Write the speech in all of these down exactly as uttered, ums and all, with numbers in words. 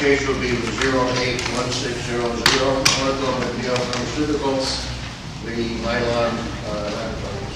case will be zero eight one six zero zero, Ortho McNeil Pharmaceuticals, the Mylan uh, laboratories.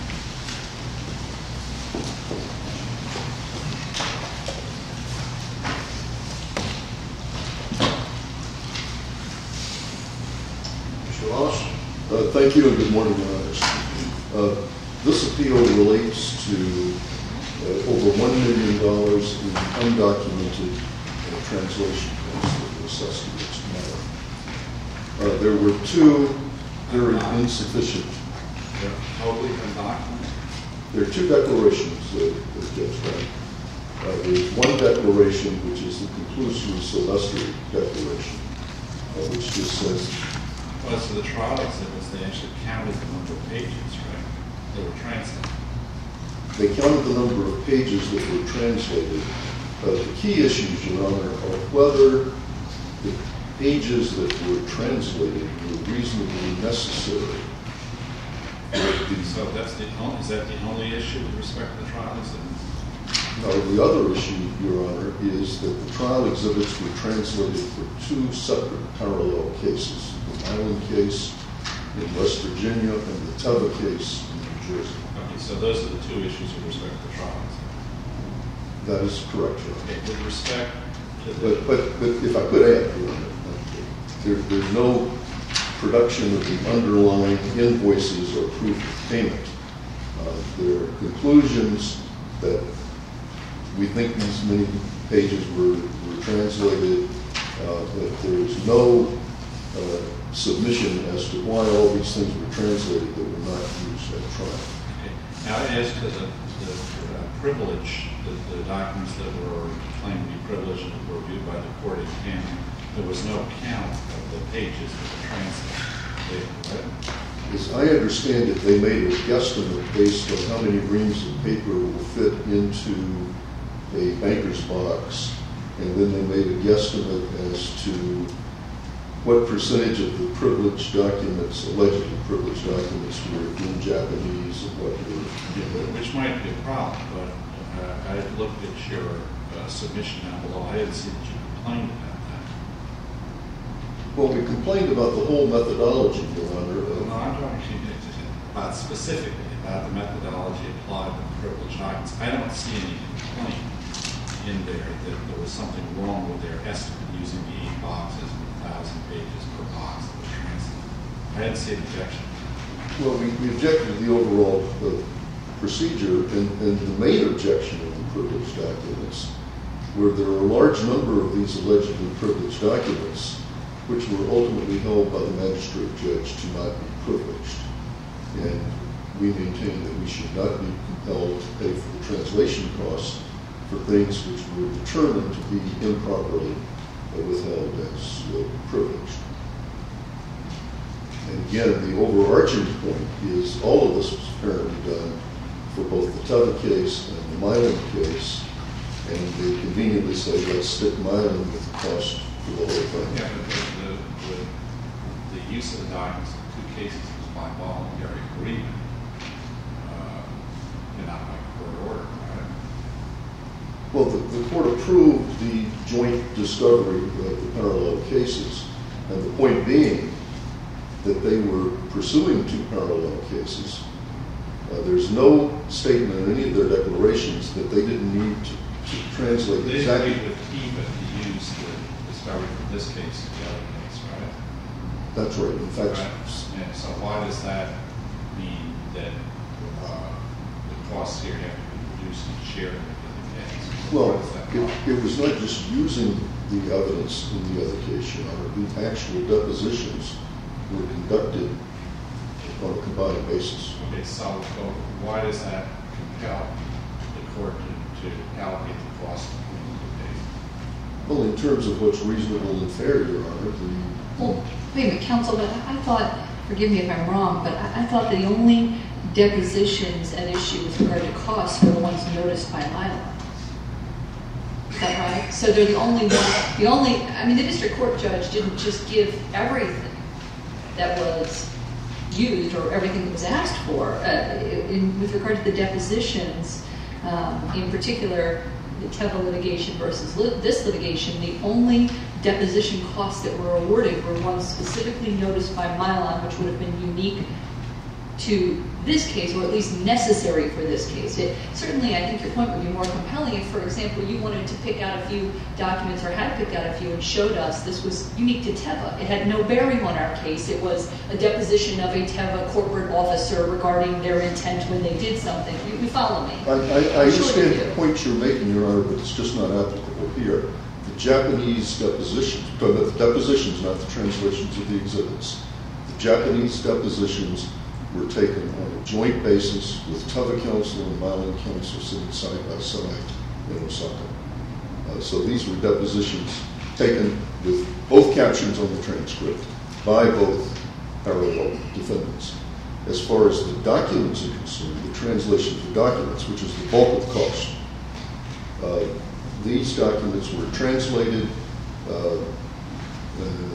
Mister Wallace? Uh, thank you and good morning, Your Honors. Uh, this appeal relates to uh, over one million dollars in undocumented uh, translation costs that were assessed against matter. Uh, there were two very insufficient. They're totally undocumented. There are two declarations that that Judge read. Uh, there's one declaration which is the conclusory Sylvester declaration, uh, which just says. Well, as to the trial exhibits, they actually counted the number of pages, right? They were translated. They counted the number of pages that were translated. Uh, the key issues, Your Honor, are whether the pages that were translated were reasonably necessary. So that's the only, is that the only issue with respect to the trial exhibits? Now, the other issue, Your Honor, is that the trial exhibits were translated for two separate parallel cases. The Island case in West Virginia and the Teva case in New Jersey. Okay, so those are the two issues with respect to the trial exhibits. That is correct, Your Honor. Okay, with respect to the... But, but, but if I could add, Your Honor, there, there's no production of the underlying invoices or proof of payment. Uh, there are conclusions that we think these many pages were, were translated, uh, but there's no uh, submission as to why all these things were translated that were not used at trial. Okay. Now, as to the, the uh, privilege, the, the documents that were claimed to be privileged and were reviewed by the court in Canada, there was no count of the pages that were translated, right? As I understand it, they made a guesstimate based on how many reams of paper will fit into a banker's box, and then they made a guesstimate as to what percentage of the privileged documents, allegedly privileged documents, were in Japanese and what were in. Which might be a problem, but uh, I looked at your uh, submission down below. I didn't see that you complained about that. Well, we complained about the whole methodology, Your Honor. Well, no, I'm talking to you about specifically about the methodology applied to the privileged documents. I don't see any complaint in there that there was something wrong with their estimate using the eight boxes with a thousand pages per box that was translated. I didn't see an objection. Well, we, we objected to the overall uh, procedure, and, and the main objection of the privileged documents were there are a large number of these allegedly privileged documents which were ultimately held by the magistrate judge to not be privileged. And we maintain that we should not be compelled to pay for the translation costs for things which were determined to be improperly uh, withheld as uh, privileged. And again, the overarching point is all of this was apparently done for both the Teva case and the Mylan case, and they conveniently say, let's stick Mylan with the cost for the whole thing. Yeah, but the, the, the, the use of the documents in two cases was by voluntary agreement, uh, and not by court order, right? Well, the, the court approved the joint discovery of the parallel cases, and the point being that they were pursuing two parallel cases. Uh, there's no statement in any of their declarations that they didn't need to, to translate They exactly. agreed with Kiva to use the discovery from this case to the other case, right? That's right. In fact, Right. And so why does that mean that uh, the costs here have to be reduced and shared with the other case? well, Why does that matter? it, it was not just using the evidence in the other case, Your Honor. The actual depositions were conducted on a combined basis. Okay, so so why does that compel the court to, to allocate the cost between the two cases? Well, in terms of what's reasonable and fair, Your Honor, the Well, wait a minute, counsel, but I I thought, forgive me if I'm wrong, but I, I thought the only depositions at issue with regard to costs were the ones noticed by Mylan. Is that right? So they're the only one, the only, I mean, the district court judge didn't just give everything that was used or everything that was asked for. Uh, in, with regard to the depositions, um, in particular, the Teva litigation versus lit- this litigation, the only deposition costs that were awarded were ones specifically noticed by Mylon, which would have been unique to this case, or at least necessary for this case. It, certainly, I think your point would be more compelling if, for example, you wanted to pick out a few documents or had picked out a few and showed us this was unique to Teva. It had no bearing on our case. It was a deposition of a Teva corporate officer regarding their intent when they did something. You, you follow me? I, I, I Sure understand you the do. point you're making, Your Honor, but it's just not applicable here. The Japanese depositions, talking about the depositions, not the translations of the exhibits. The Japanese depositions were taken on a joint basis with Teva counsel and Mylon counsel sitting side by side in Osaka. Uh, so these were depositions taken with both captions on the transcript by both parallel defendants. As far as the documents are concerned, the translation of the documents, which is the bulk of the cost, uh, these documents were translated. Uh, uh,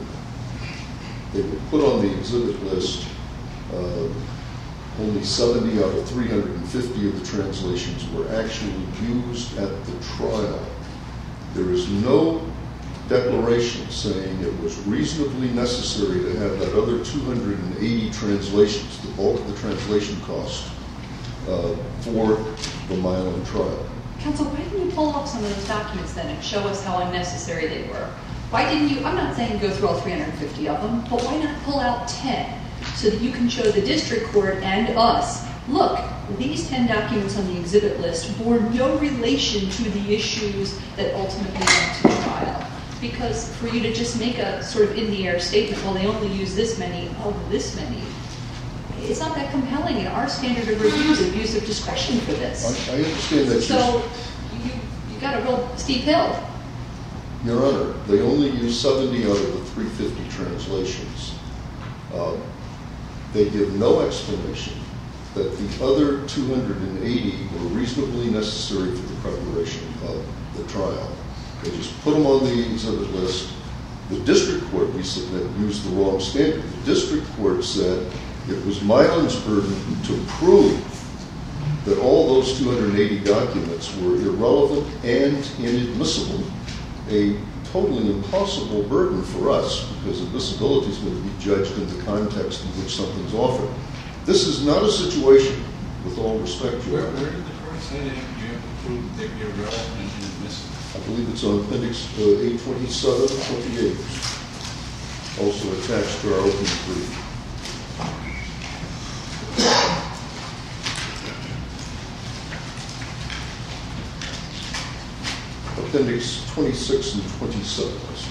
they were put on the exhibit list. Uh, only seventy out of three hundred fifty of the translations were actually used at the trial. There is no declaration saying it was reasonably necessary to have that other two hundred eighty translations, the bulk of the translation cost, uh, for the Mylon trial. Counsel, why didn't you pull off some of those documents then and show us how unnecessary they were? Why didn't you, I'm not saying go through all three hundred fifty of them, but why not pull out ten so that you can show the district court and us, look, these ten documents on the exhibit list bore no relation to the issues that ultimately went to trial. Because for you to just make a sort of in-the-air statement, well, they only use this many of this many, it's not that compelling, and our standard of review is abuse of discretion for this. I, I understand that. So you, you got a real steep hill. Your Honor, they only use seventy out of the three hundred fifty translations. Uh, they give no explanation that the other two hundred eighty were reasonably necessary for the preparation of the trial. They just put them on the exhibit list. The district court, we submit, used the wrong standard. The district court said it was Mylon's burden to prove that all those two hundred eighty documents were irrelevant and inadmissible, a totally impossible burden for us because admissibility is going to be judged in the context in which something's offered. This is not a situation, with all respect, Your Where, Honor. where did the court say that you have to prove they're irrelevant and inadmissible? I believe it's on appendix uh, eight twenty-seven, twenty-eight, also attached to our opening brief. Appendix twenty-six and twenty-seven. So,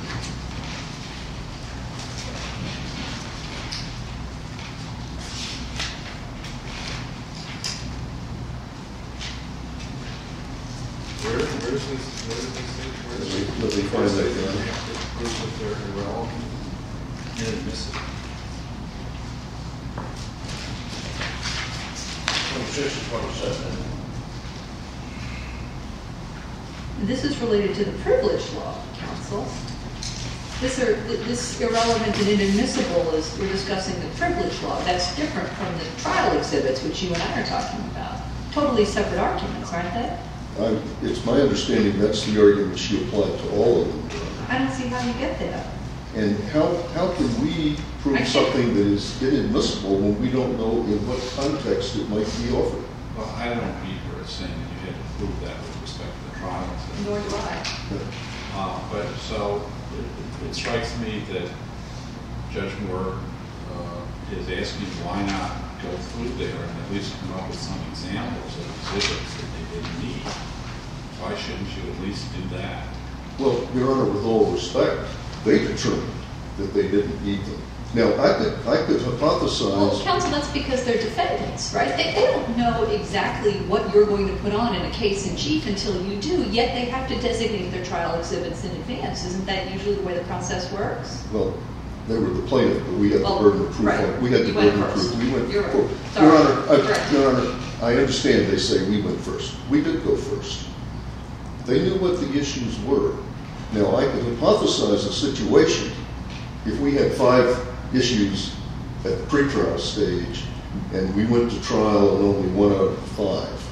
Where, where is this, where does this say, where Let is me- it? let me find that, Your Honor. You have to prove that they're irrelevant and inadmissible. twenty-six and twenty-seven. This is related to the privilege law, counsel. This, are, this irrelevant and inadmissible is, we're discussing the privilege law. That's different from the trial exhibits, which you and I are talking about. Totally separate arguments, aren't they? I, it's my understanding that's the argument she applied to all of them, Your Honor. I don't see how you get there. And how, how can we prove I can't- something that is inadmissible when we don't know in what context it might be offered? Well, I don't read where it's saying that you had to prove that with respect to the trial. exhibit. Nor do I. Uh, but so it, it strikes me that Judge Moore uh, is asking why not go through there and at least come up with some examples of exhibits that they didn't need. Why shouldn't you at least do that? Well, Your Honor, with all respect, they determined that they didn't need them. Now, I could, I could Well, hypothesize, counsel, that's because they're defendants, right? They, they don't know exactly what you're going to put on in a case in chief until you do, yet they have to designate their trial exhibits in advance. Isn't that usually the way the process works? well, they were the plaintiff, but we had the Well, burden of proof. right. on- We had the You went burden of first. proof. We went You're right. first. Sorry. Your Honor, I, Correct. Your Honor, I understand they say we went first. We did go first. They knew what the issues were. Now, I could hypothesize a situation if we had five issues at the pretrial stage and we went to trial on only one out of five.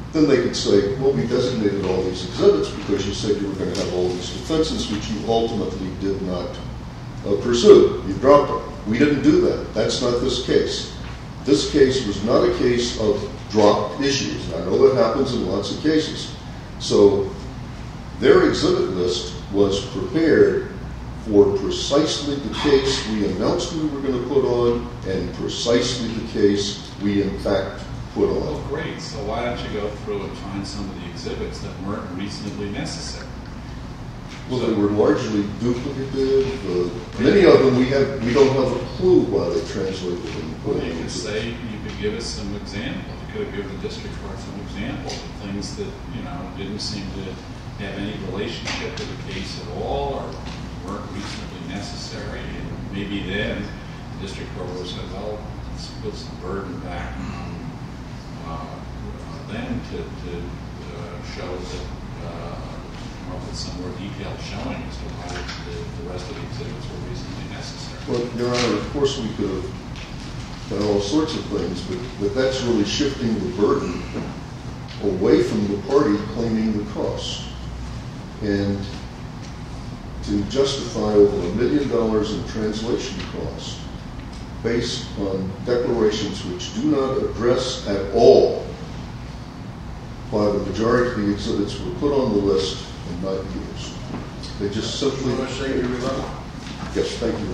then they could say, well, we designated all these exhibits because you said you were going to have all these defenses, which you ultimately did not uh, pursue. You dropped them. We didn't do that. That's not this case. This case was not a case of dropped issues. I know that happens in lots of cases. So their exhibit list was prepared for precisely the case we announced we were going to put on and precisely the case we in fact put on. Well, great. So why don't you go through and find some of the exhibits that weren't reasonably necessary? Well, they were largely duplicative. Uh, many of them we have we don't have a clue why they translated them. Well, you could say, you could give us some examples. You could have given the district court some examples of things that, you know, didn't seem to have any relationship to the case at all or weren't reasonably necessary. And maybe then the district court would have said, well, let's put some burden back on uh, them to, to uh, show that uh, come up with some more detailed showing as to why the, the rest of the exhibits were reasonably necessary. Well, Your Honor, of course we could have done all sorts of things, but, but that's really shifting the burden away from the party claiming the cost. And to justify over a million dollars in translation costs based on declarations which do not address at all why the majority of the exhibits were put on the list and not used. They just simply... You want to say your rebuttal? Yes, thank you.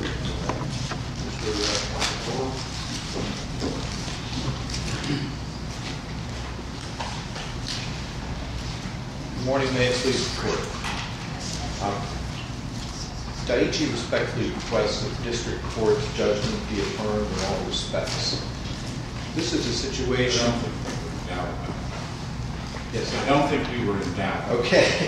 Good morning, may it please the court. Um, Daiichi respectfully requests that the district court's judgment be affirmed in all respects. This is a situation... I don't think we were in doubt about it. Yes, I don't think we were in doubt. Okay.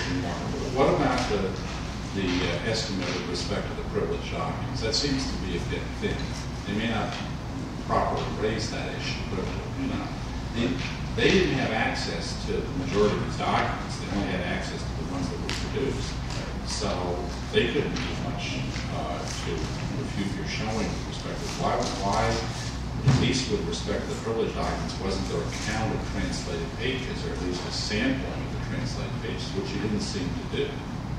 What about the, the uh, estimate with respect to the privilege documents? That seems to be a bit thin. They may not properly raise that issue, but, you know, they, they didn't have access to the majority of these documents. They only had access to the ones that were produced. So they couldn't do much uh, to refute your showing with respect to why, why, at least with respect to the privilege documents, wasn't there a count of translated pages, or at least a sampling of the translated pages, which you didn't seem to do?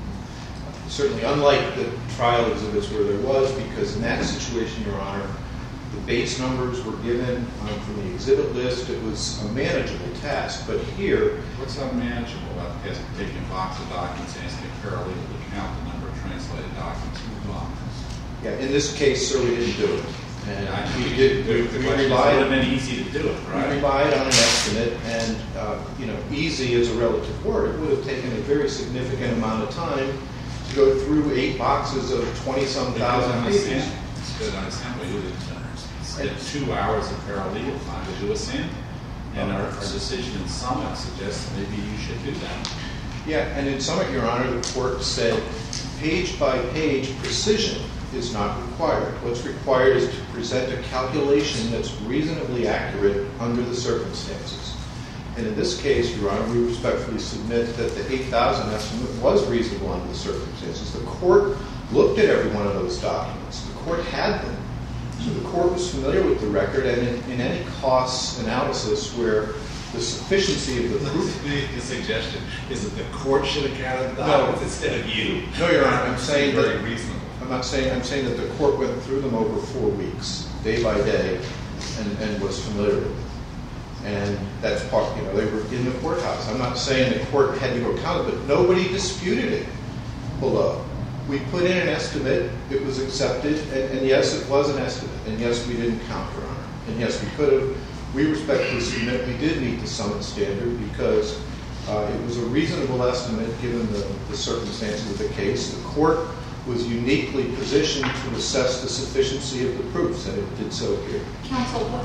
Certainly unlike the trial exhibits where there was, because in that situation, Your Honor, the base numbers were given um, from the exhibit list. It was a manageable task. But here... What's unmanageable about taking a box of documents and asking a paralegal to count the number of translated documents in the box? Yeah, in this case, sir, we didn't do it. And I we think did. the, We, the we question is, it relied. would have been easy to do it, We right? relied on an estimate, and uh, you know, easy is a relative word. It would have taken a very significant amount of time to go through eight boxes of twenty-some thousand pages. It's good, I understand what you did. Spent two hours of paralegal time to do a sample. And our, our decision in Summit suggests that maybe you should do that. Yeah, and in Summit, Your Honor, the court said page by page precision is not required. What's required is to present a calculation that's reasonably accurate under the circumstances. And in this case, Your Honor, we respectfully submit that the eight thousand estimate was reasonable under the circumstances. The court looked at every one of those documents. The court had them. So the court was familiar with the record, and in, in any cost analysis where the sufficiency of the proof... The suggestion is that the court should have counted the No. documents instead of you. No, Your Honor, I'm saying very that... reasonable. I'm not saying, I'm saying that the court went through them over four weeks, day by day, and, and was familiar with them. And that's part, you know, they were in the courthouse. I'm not saying the court had to go count it, but nobody disputed it below. We put in an estimate, it was accepted, and, and yes, it was an estimate, and yes, we didn't count, Your Honor. And yes, we could have. We respectfully submit we did meet the Summit standard because uh, it was a reasonable estimate given the, the circumstances of the case. The court was uniquely positioned to assess the sufficiency of the proofs, and it did so here. Counsel, what?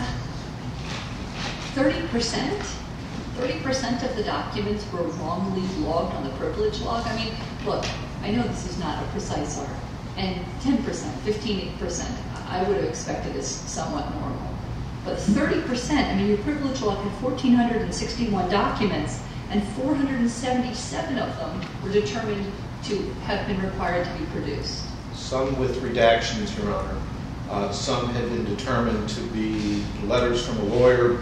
thirty percent? thirty percent of the documents were wrongly logged on the privilege log? I mean, look, I know this is not a precise art. And ten percent, fifteen percent, I would have expected is somewhat normal. But thirty percent, I mean, your privilege log had one thousand four hundred sixty-one documents, and four hundred seventy-seven of them were determined to have been required to be produced. Some with redactions, Your Honor. Uh, some had been determined to be letters from a lawyer, but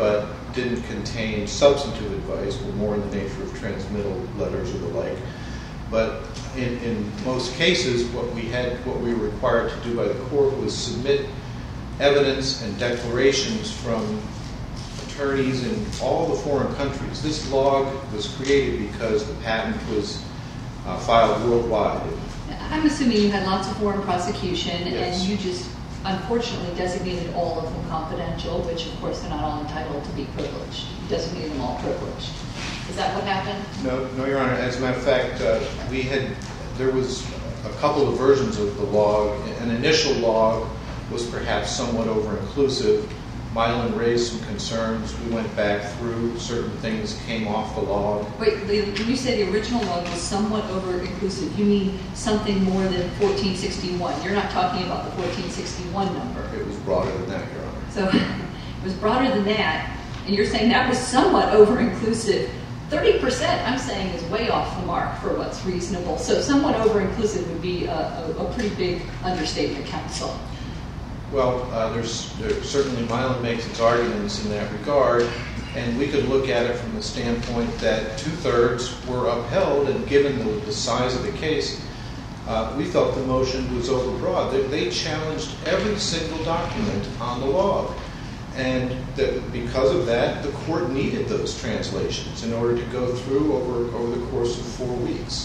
didn't contain substantive advice, were more in the nature of transmittal letters or the like. But in, in most cases, what we had, what we were required to do by the court was submit evidence and declarations from attorneys in all the foreign countries. This log was created because the patent was uh, filed worldwide. I'm assuming you had lots of foreign prosecution, Yes. and you just unfortunately designated all of them confidential, which of course they're not all entitled to be privileged. You designated them all privileged. Is that what happened? No, no, Your Honor. As a matter of fact, uh, we had, there was a couple of versions of the log. An initial log was perhaps somewhat over-inclusive. Mylan raised some concerns. We went back through certain things, came off the log. Wait, the, when you say the original log was somewhat over-inclusive, you mean something more than fourteen sixty-one. You're not talking about the fourteen sixty-one number. It was broader than that, Your Honor. So it was broader than that, and you're saying that was somewhat over-inclusive. thirty percent, I'm saying, is way off the mark for what's reasonable. So somewhat over-inclusive would be a, a, a pretty big understatement, counsel. Well, uh, there's, there's certainly Mylan makes its arguments in that regard, and we could look at it from the standpoint that two-thirds were upheld, and given the, the size of the case, uh, we felt the motion was overbroad. They, they challenged every single document on the log, and that because of that, the court needed those translations in order to go through over, over the course of four weeks.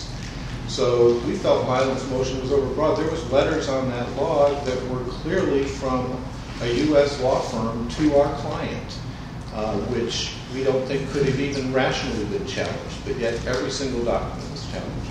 So we felt Mylan's motion was overbroad. There was letters on that log that were clearly from a U S law firm to our client, uh, which we don't think could have even rationally been challenged, but yet every single document was challenged.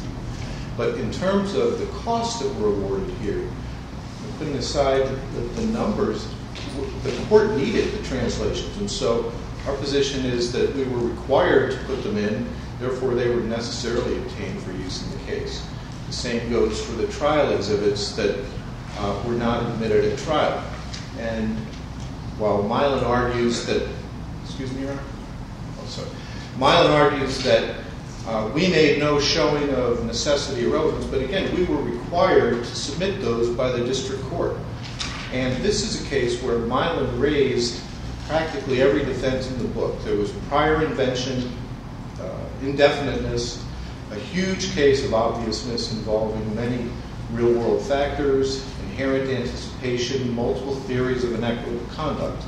But in terms of the costs that were awarded here, putting aside the, the numbers, the court needed the translations, and so our position is that we were required to put them in. Therefore, they were necessarily obtained for use in the case. The same goes for the trial exhibits that uh, were not admitted at trial. And while Mylan argues that, excuse me, Your Honor? Oh, sorry. Mylan argues that uh, we made no showing of necessity or relevance, but again, we were required to submit those by the district court. And this is a case where Mylan raised practically every defense in the book. There was prior invention, indefiniteness, a huge case of obviousness involving many real-world factors, inherent anticipation, multiple theories of inequitable conduct.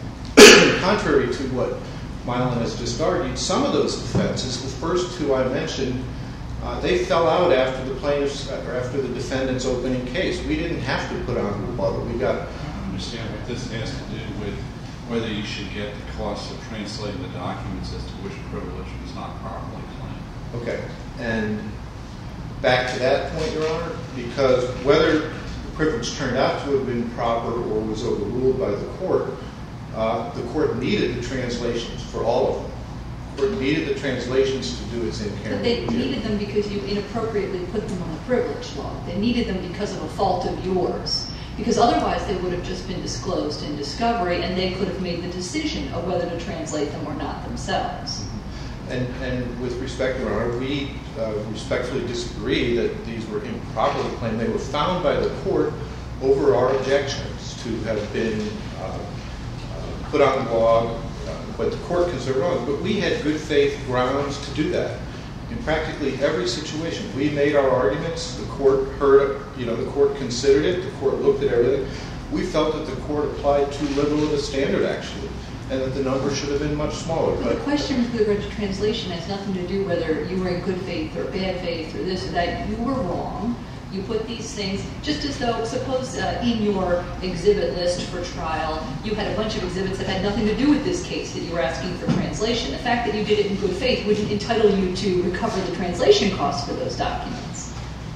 Contrary to what Mylan has just argued, some of those defenses, the first two I mentioned, uh, they fell out after the plaintiff's or after the defendant's opening case. We didn't have to put on rebuttal. We got. I don't understand what this has to do with whether you should get the cost of translating the documents as to which privilege was not properly claimed. Okay. And back to that point, Your Honor, because whether the privilege turned out to have been proper or was overruled by the court, uh, the court needed the translations for all of them. The court needed the translations to do its inherent. But they needed them because you inappropriately put them on the privilege log. They needed them because of a fault of yours. Because otherwise they would have just been disclosed in discovery, and they could have made the decision of whether to translate them or not themselves. And, and with respect, Your Honor, we uh, respectfully disagree that these were improperly claimed. They were found by the court over our objections to have been uh, uh, put on the log, uh, but the court considered wrong. But we had good faith grounds to do that. In practically every situation, we made our arguments. The court heard, you know, the court considered it. The court looked at everything. We felt that the court applied too liberal of a standard, actually, and that the number should have been much smaller. But But the question with regard to translation has nothing to do whether you were in good faith or bad faith or this or that. You were wrong. You put these things, just as though, suppose uh, in your exhibit list for trial, you had a bunch of exhibits that had nothing to do with this case that you were asking for translation. The fact that you did it in good faith wouldn't entitle you to recover the translation costs for those documents.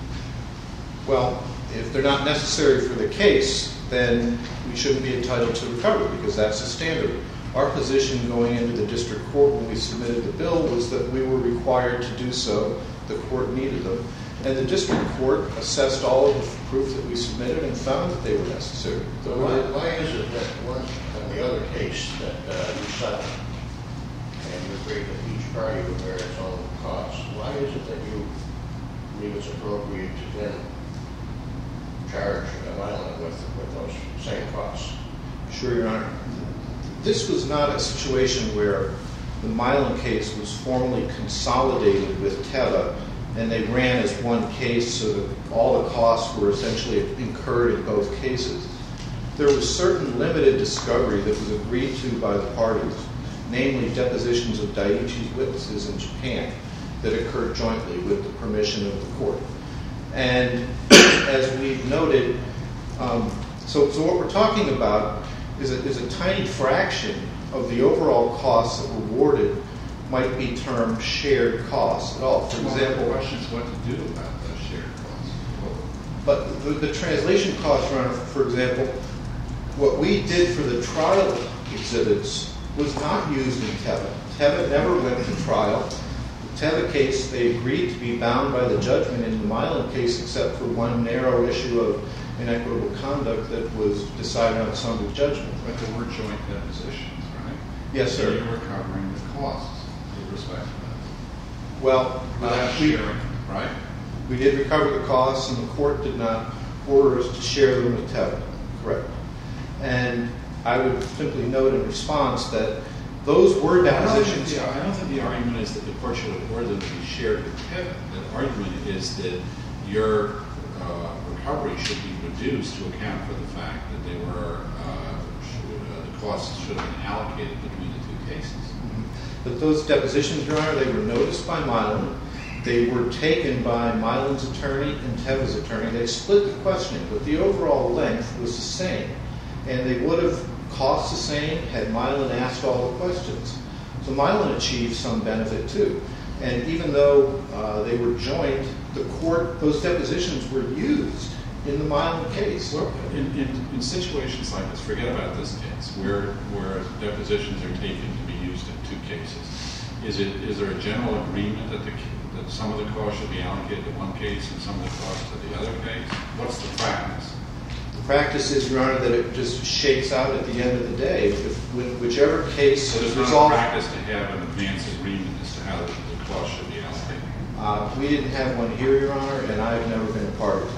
Well, if they're not necessary for the case, then we shouldn't be entitled to recover because that's the standard. Our position going into the district court when we submitted the bill was that we were required to do so. The court needed them. And the district court assessed all of the proof that we submitted and found that they were necessary. So why, why is it that one on the other case that uh, you settled and you agreed that each party would bear its own costs? Why is it that you believe it's appropriate to then charge Mylan with, with those same costs? Sure, Your Honor. this was not a situation where the Milan case was formally consolidated with Teva, and they ran as one case so that all the costs were essentially incurred in both cases. There was certain limited discovery that was agreed to by the parties, namely depositions of Daiichi's witnesses in Japan that occurred jointly with the permission of the court. And as we've noted, um, so, so what we're talking about is a, is a tiny fraction of the overall costs that were awarded might be termed shared costs at all. For Well, example, the question is what to do about those shared costs. but the, the translation costs, Your Honor, for example, what we did for the trial exhibits was not used in Teva. Teva never went to trial. The Teva case, they agreed to be bound by the judgment in the Milan case, except for one narrow issue of inequitable conduct that was decided on summary judgment. But there were joint depositions, right? Yes, So sir. you're recovering the costs with respect to that. Well, Without uh, we, sharing, right? we did recover the costs, and the court did not order us to share them with Teva. Correct. And I would simply note in response that those were I don't, think depositions. the, I don't think the argument is that the court should have ordered them to be shared with Teva. The argument is that your uh, recovery should be reduced to account for the fact that they were uh, should, uh, the costs should have been allocated between the two cases. But those depositions, Your Honor, they were noticed by Milan. They were taken by Milan's attorney and Teva's attorney. They split the questioning, but the overall length was the same. And they would have cost the same had Milan asked all the questions. So Milan achieved some benefit too. And even though uh, they were joint, the court, those depositions were used in the Milan case. Well, in, in, in situations like this, forget about this case, where where depositions are taken to be used in two cases. Is it is there a general agreement that the that some of the costs should be allocated to one case and some of the costs to the other case? What's the practice? The practice is, Your Honor, that it just shakes out at the end of the day. If, whichever case So is there's not a resolved. practice to have an advance agreement as to how the, the costs should be allocated. Uh, we didn't have one here, Your Honor, and I've never been a part of it.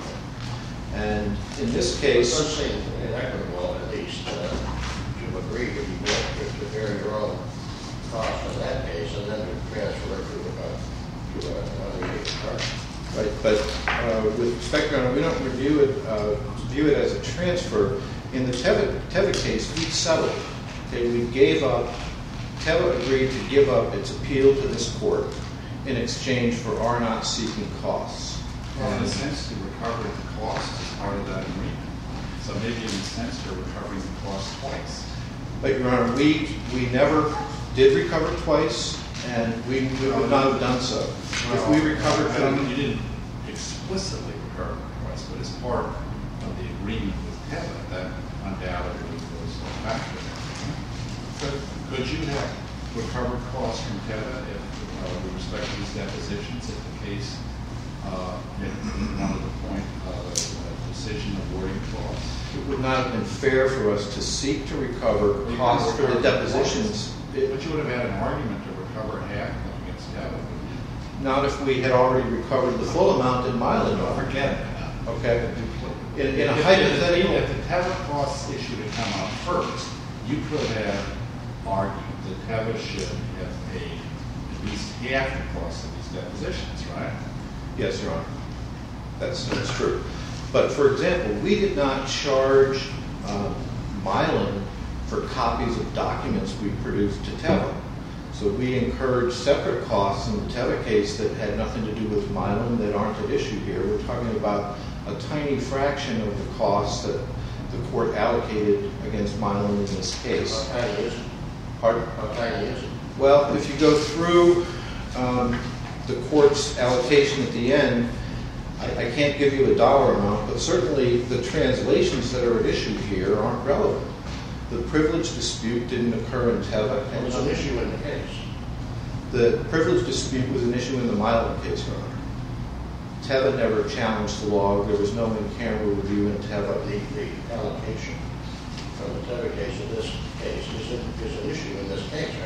And in this case, Let's say inequitable, at least, uh, to agree to be to to bear your own cost in that case, and then to transfer it to, uh, to uh, another party. right, but uh, with respect, Your Honor, we don't review it, uh, view it as a transfer. In the Teva, Teva case, we settled. Okay, we gave up, Teva agreed to give up its appeal to this court in exchange for our not seeking costs. Well, in a sense, to recover the costs is part of that agreement. So maybe in a sense, you're recovering the costs twice. But, Your Honor, we, we never did recover twice, and we would not have done so. If we recovered I don't- from... You didn't explicitly recover the costs, but as part of the agreement with Teva, that undoubtedly was a factor. Could, could you have recovered costs from Teva if, uh, with respect to these depositions, if the case uh, had wanted to point of a, a decision awarding costs? It would not have been fair for us to seek to recover You costs could for the recover depositions. costs, But you would have had an argument to recover half of them against Teva, wouldn't you? Not if we had already recovered the full amount in Milan. Don't forget it. Okay. In, in a If- if- hypothetical, If the Teva costs issue had come up first, you could have argued that Teva should have paid at least half the cost of these depositions, right? yes, Your Honor, that's, that's true. But for example, we did not charge um, Milan for copies of documents we produced to Teva. So we incurred separate costs in the Teva case that had nothing to do with Milan that aren't at issue here. We're talking about a tiny fraction of the costs that the court allocated against Milan in this case. How tiny is it? Pardon? How tiny is it? Well, if you go through um, the court's allocation at the end, I, I can't give you a dollar amount, but certainly the translations that are at issue here aren't relevant. The privilege dispute didn't occur in Teva. It was an issue in the case. The privilege dispute was an issue in the Milan case, Your Honor. Teva never challenged the law. There was no in-camera review in Teva. The, the allocation from the Teva case to this case is, a, is an issue in this case,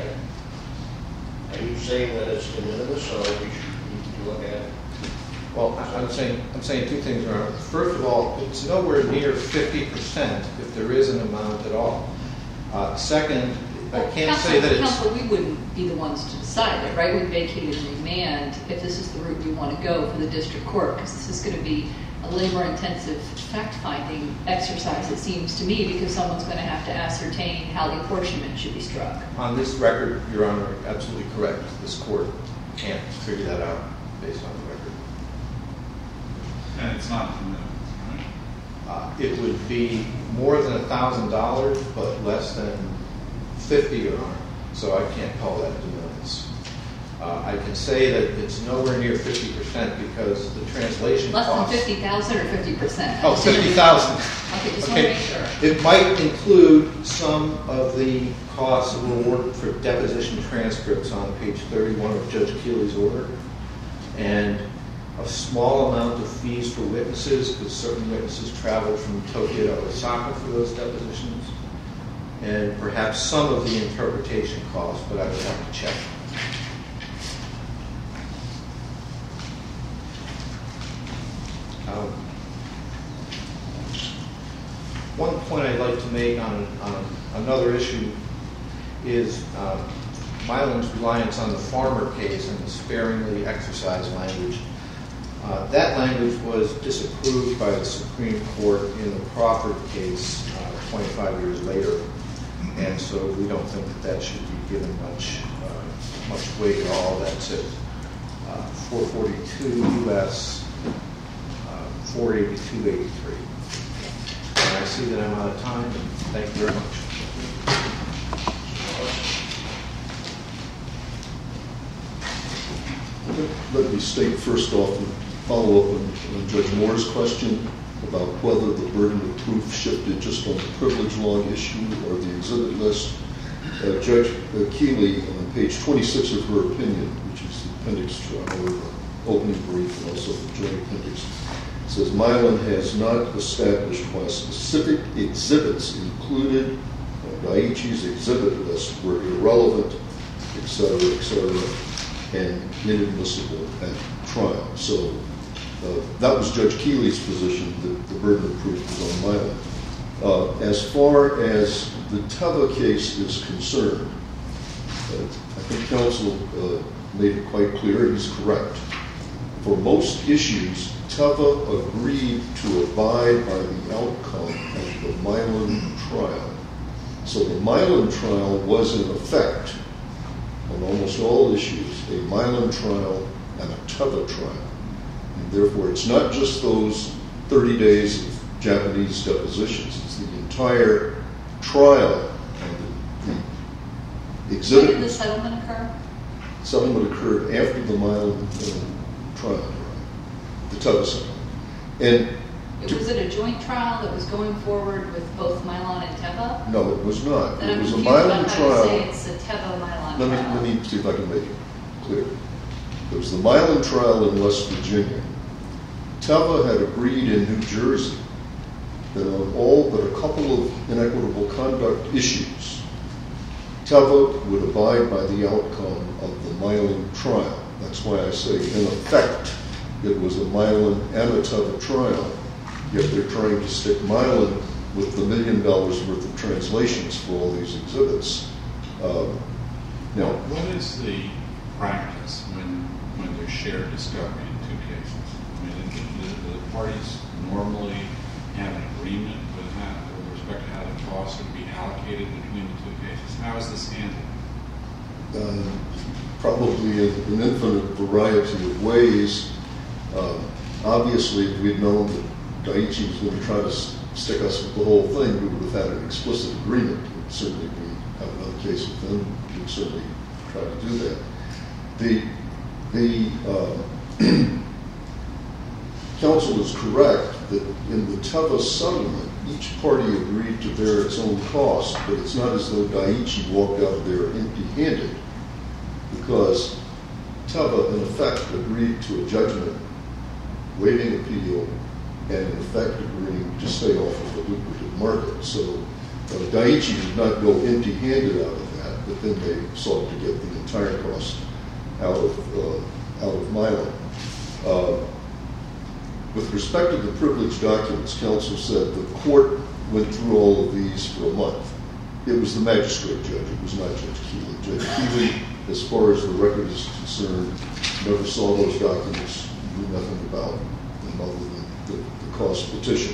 right? Are you saying that it's de minimis, or we should need to look at it? Well, I- I'm saying, I'm saying two things, Your Honor. First of all, it's nowhere near fifty percent if there is an amount at all. Uh, second, I Well, can't counsel- say that it's, Counsel, we wouldn't be the ones to decide it, right? We vacate and remand if this is the route we want to go for the district court, because this is going to be a labor-intensive fact-finding exercise, it seems to me, because someone's going to have to ascertain how the apportionment should be struck. on this record, Your Honor, absolutely correct. This court can't figure that out based on the record. And it's not, no, right? Uh, It would be more than a thousand dollars, but less than fifty, Your Honor. So I can't call that de minimis. Uh, I can say that it's nowhere near fifty percent because the translation Less than costs. fifty thousand or fifty percent? Oh, fifty thousand. Okay, just want to make sure. It might include some of the costs that were awarded for deposition transcripts on page thirty-one of Judge Keeley's order, and a small amount of fees for witnesses, because certain witnesses traveled from Tokyo to Osaka for those depositions, and perhaps some of the interpretation costs, but I would have to check. Um, One point I'd like to make on, on another issue is um, Milan's reliance on the Farmer case and the sparingly exercised language. Uh, that language was disapproved by the Supreme Court in the Crawford case uh, twenty-five years later, and so we don't think that that should be given much uh, much weight at all. That's at uh, four forty-two U S uh, four eighty-two eighty-three. And I see that I'm out of time, and thank you very much. Let me state first off and follow up on, on Judge Moore's question about whether the burden of proof shifted just on the privilege log issue or the exhibit list. Uh, Judge uh, Keeley, on page twenty-six of her opinion, which is the appendix to our opening brief and also the joint appendix, says Milan has not established why specific exhibits included on Daiichi's exhibit list were irrelevant, et cetera, et cetera, and inadmissible at trial. So uh, that was Judge Keeley's position, that the burden of proof was on Milan. Uh, as far as the Teva case is concerned, uh, I think counsel uh, made it quite clear, he's correct. For most issues, Teva agreed to abide by the outcome of the Milan trial. So the Milan trial was in effect, on almost all issues, a Milan trial and a Teva trial. And therefore, it's not just those thirty days of Japanese depositions, it's the entire trial. And the, the exhibit. When did the settlement occur? Settlement occurred after the Milan uh, trial, the Teva settlement. And It, was it a joint trial that was going forward with both Milan and Teva? no, it was not. Then It I'm was a confused Milan about how you trial. say it's a Teva-Milan Let me, trial. let me see if I can make it clear. There was the Milan trial in West Virginia. Teva had agreed in New Jersey that on all but a couple of inequitable conduct issues, Teva would abide by the outcome of the Milan trial. That's why I say, in effect, it was a Milan and a Teva trial, yet they're trying to stick Milan with the million dollars worth of translations for all these exhibits. Um, now, What is the practice when, when there's shared discovery in two cases? I mean, do the, the parties normally have an agreement with how, with respect to how the costs would be allocated between the two cases? How is this handled? uh, probably in an infinite variety of ways. Um, obviously, if we'd known that Daiichi was going to try to s- stick us with the whole thing, we would have had an explicit agreement. And certainly, if we have another case with them, we'd certainly try to do that. The the uh, counsel is correct that in the Teva settlement, each party agreed to bear its own cost, but it's not as though Daiichi walked out there empty-handed, because Teva, in effect, agreed to a judgment waiving appeal and, in effect, agreeing to stay off of the lucrative market. So uh, Daiichi did not go empty-handed out of that, but then they sought to get the entire cost out of uh, out of Milan. Uh, with respect to the privileged documents, counsel said the court went through all of these for a month. It was the magistrate judge, it was not Judge Keeley. Judge Keeley, as far as the record is concerned, never saw those documents, knew nothing about them other than the, the cost petition.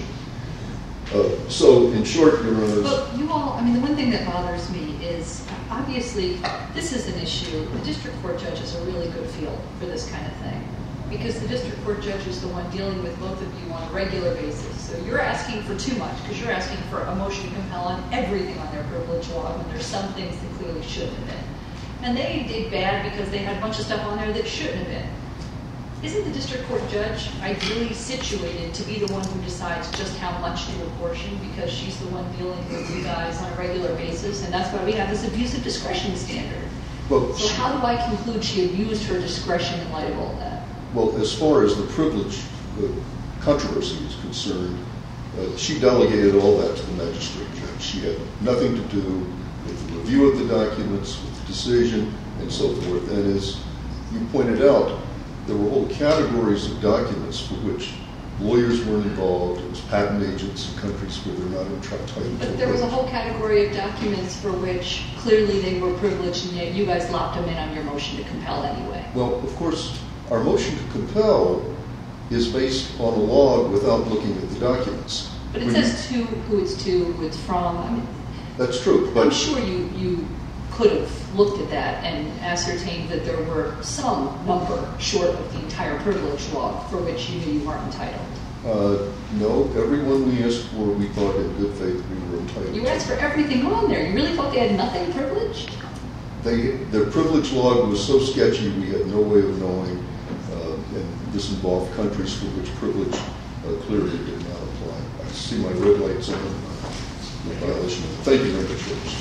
Uh, so, in short, Your Honor. But you all, I mean, the one thing that bothers me is, obviously, this is an issue. The district court judge has a really good feel for this kind of thing, because the district court judge is the one dealing with both of you on a regular basis. So you're asking for too much, because you're asking for a motion to compel on everything on their privilege log when there's some things that clearly shouldn't have been. And they did bad because they had a bunch of stuff on there that shouldn't have been. Isn't the district court judge ideally situated to be the one who decides just how much to apportion, because she's the one dealing with you guys on a regular basis, and that's why we have this abusive discretion standard. Well, so how do I conclude she abused her discretion in light of all that? Well, as far as the privilege uh, controversy is concerned, uh, she delegated all that to the magistrate judge. She had nothing to do with the review of the documents, with the decision, and so forth. And as you pointed out, there were whole categories of documents for which lawyers weren't involved. It was patent agents in countries where they're not entitled to. But there was a whole category of documents for which clearly they were privileged, and yet you guys locked them in on your motion to compel anyway. Well, of course, our motion to compel is based on a log without looking at the documents. But it When says to, who it's to, who it's from. I mean, that's true. But I'm sure you, you could have looked at that and ascertained that there were some number short of the entire privilege log for which you knew you weren't entitled. Uh, no, everyone we asked for, we thought in good faith we were entitled You to. asked for everything on there. You really thought they had nothing privileged? They, their privilege log was so sketchy we had no way of knowing, uh, and this involved countries for which privilege uh, clearly did not apply. I see my red lights on. Uh, violation. Thank you very much, Rose.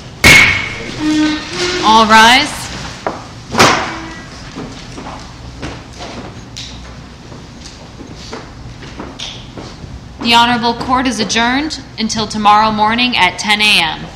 All rise. The Honorable Court is adjourned until tomorrow morning at ten a m